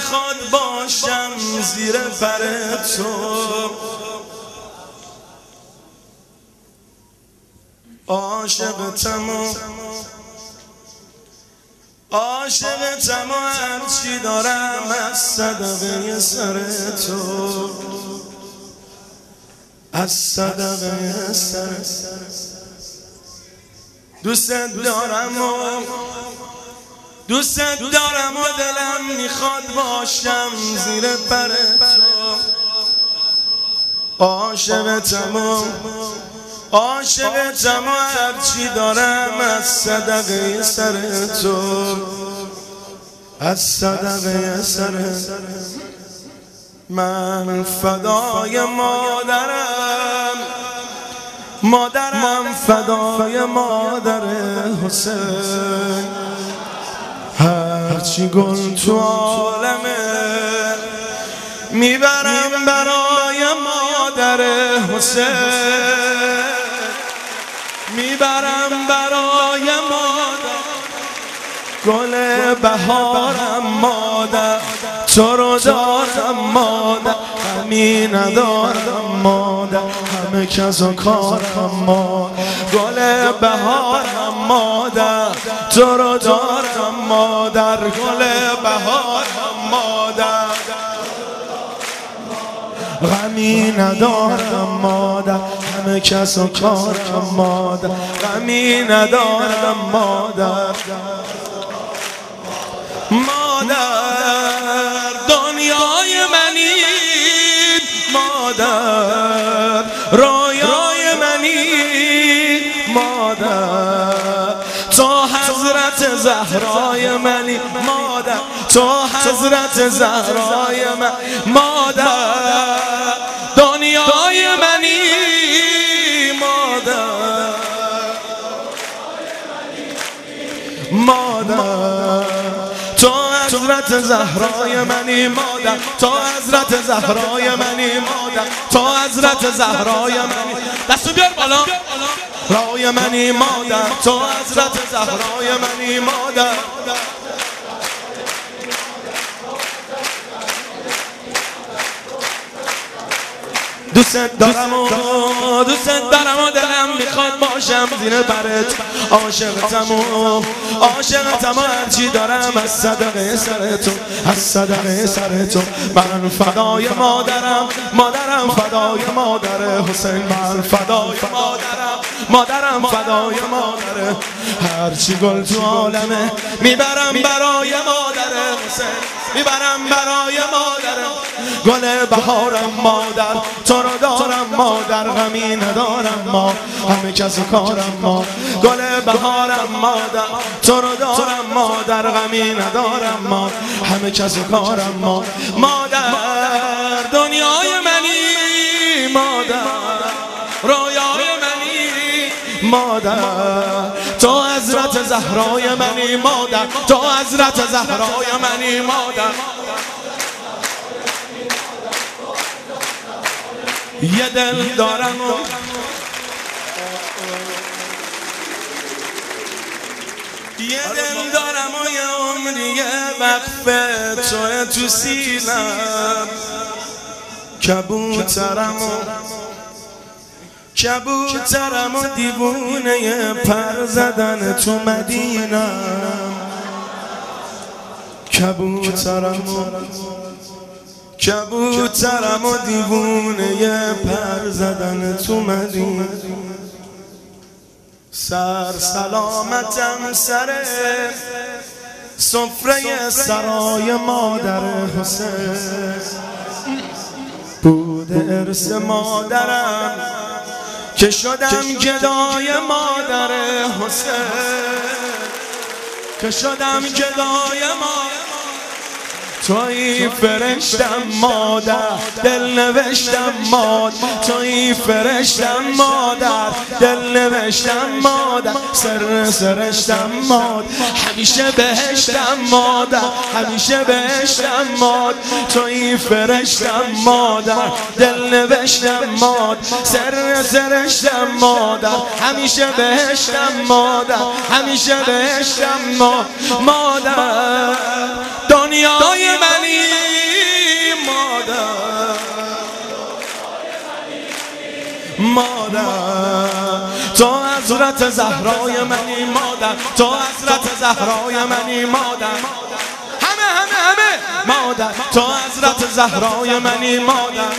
میخواد باشم زیر پر تو، عاشقتم و هرچی دارم از صدقه سر تو، از صدقه سر. دوست دارم و دلم میخواد باشم زیر پر تو، عاشقتم و هرچی دارم از صدقه سر تو، از صدقه سر. من فدای مادرم فدای مادر حسین، هرچی گل تو عالمه میبرم برای مادر حسین، میبرم برای مادر. گل بهارم مادر، تو رو دارم مادر، غمی ندارم مادر، همه کس و کارم مادر. گل بهارم مادر، تو رو دارم مادر، گل بهارم مادر، غمی ندارم مادر، همه کس و کارم مادر، غمی ندارم مادر. مادر دنیای منی، مادر رویای منی، مادر تو حضرت زهرای منی، مادر تو حضرت زهرای من، مادر دنیای منی، مادر تو حضرت زهرای منی، مادر تو حضرت زهرای منی، مادر تو حضرت زهرای منی. دستو بیار بالا. رای منی مادر، تو حضرت زهرای منی، مادر دوست دارم و دلم میخواد باشم زیر برت، عاشقتم و هرچی دارم از صدقه سر تو، از صدقه سر تو. من فدای مادرم فدای مادر حسین، من فدای مادرم فدای مادر، هرچی گل تو عالمه میبرم برای مادر حسین، میبرم برای مادر. گل بهارم مادر، تو رو دارم مادر، غمی ندارم ما، همه کس و کارم ما. گل بهارم مادر، تو رو دارم مادر، غمی ندارم ما، همه کس و کارم ما. مادر دنیای منی، مادر رویای منی، مادر تو حضرت زهرای منی، مادر تو حضرت زهرای منی، مادر یه دل دارم و یه عمری وقف توه تو سینم، کبوترم و دیوونه پر زدن تو مدینم، کبوترم و دیوونه پر زدن تو مدینه. سر سلامتم سر سفره سرای مادر حسین، بود ارث مادرم که شدم گدای مادر حسین، که شدم گدای مادر. توی فرشتم مادر، دل نوشتم مادر، توی فرشتم مادر، دل نوشتم مادر، سرشتم مادر، همیشه بهشتم مادر، همیشه بهشتم مادر. توی فرشتم مادر، دل نوشتم مادر، سرشتم مادر، همیشه بهشتم مادر، همیشه بهشتم مادر. دنیای منی، حضرت زهرای منی مادر، تو حضرت زهرای منی مادر، همه مادر، تو حضرت زهرای منی مادر.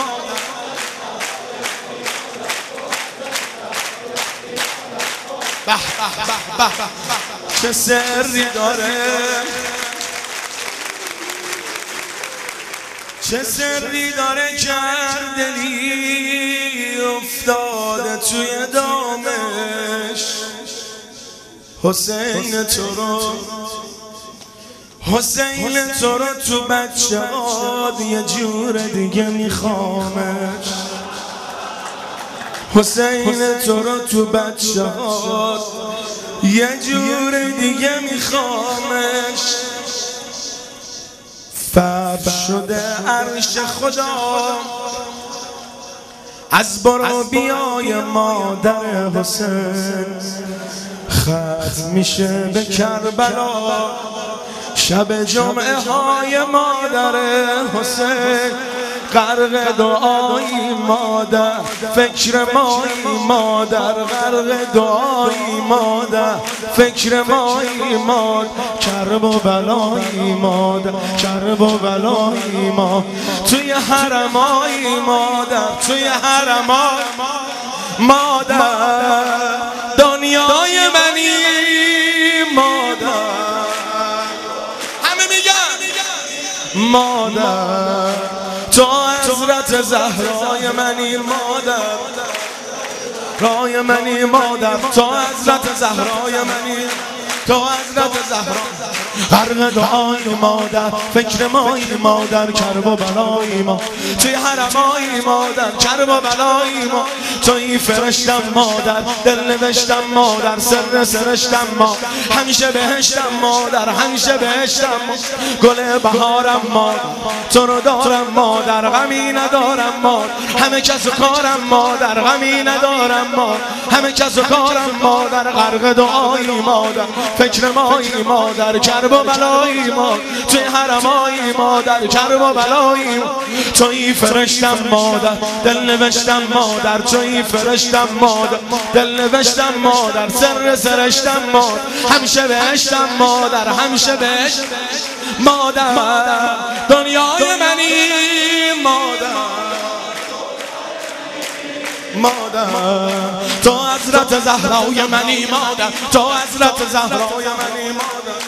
به به به چه سری داره، چه سری داره که دلی افتاده توی دامش. حسین تو رو تو بچه‌هات یه جور دیگه میخوامش. حسین تو رو تو بچه‌هات یه جور دیگه میخوامش. فرش شده عرش خدا از برو بیای مادر حسین، ختم میشه به کربلا شب جمعه های مادر حسین. غرق دعایی مادر، فکر مایی مادر، غرق دعایی مادر، فکر مایی مادر، کرب و بلایی مادر، کرب و بلایی مادر، توی حرمایی مادر، توی حرمای مادر، دنیای منی مادر. همه میگن مادر، تو حضرت زهرای منی مادر، رای منی مادر، تو حضرت زهرای منی، تو حضرت زهرا. غرق دعای مادر، فکر مایی مادر، کرب و بلایی ما، توی حرمایی مادر، کرب و بلایی ما، توی فرشتم مادر، دل نوشتم مادر، سر سرشتم ما، همیشه بهشتم مادر، همیشه بهشتم گل بهارم مادر، تو رو دارم مادر، غمی ندارم مادر، همه کس و کارم مادر، غمی ندارم مادر، همه کس و کارم مادر. غرق دعای مادر، فکر مایی مادر، کرب و بلایی ما، توی حرمایی مادر، کرب و بلایی ما، توی فرشتم مادر، دل نوشتم مادر، توی فرشتم مادر، دل نوشتم مادر، سر سرشتم مادر، همیشه بهشتم مادر، همیشه بهشت مادر، دنیای منی مادر، مادر، تو حضرت زهرای منی مادر، تو حضرت زهرای منی مادر.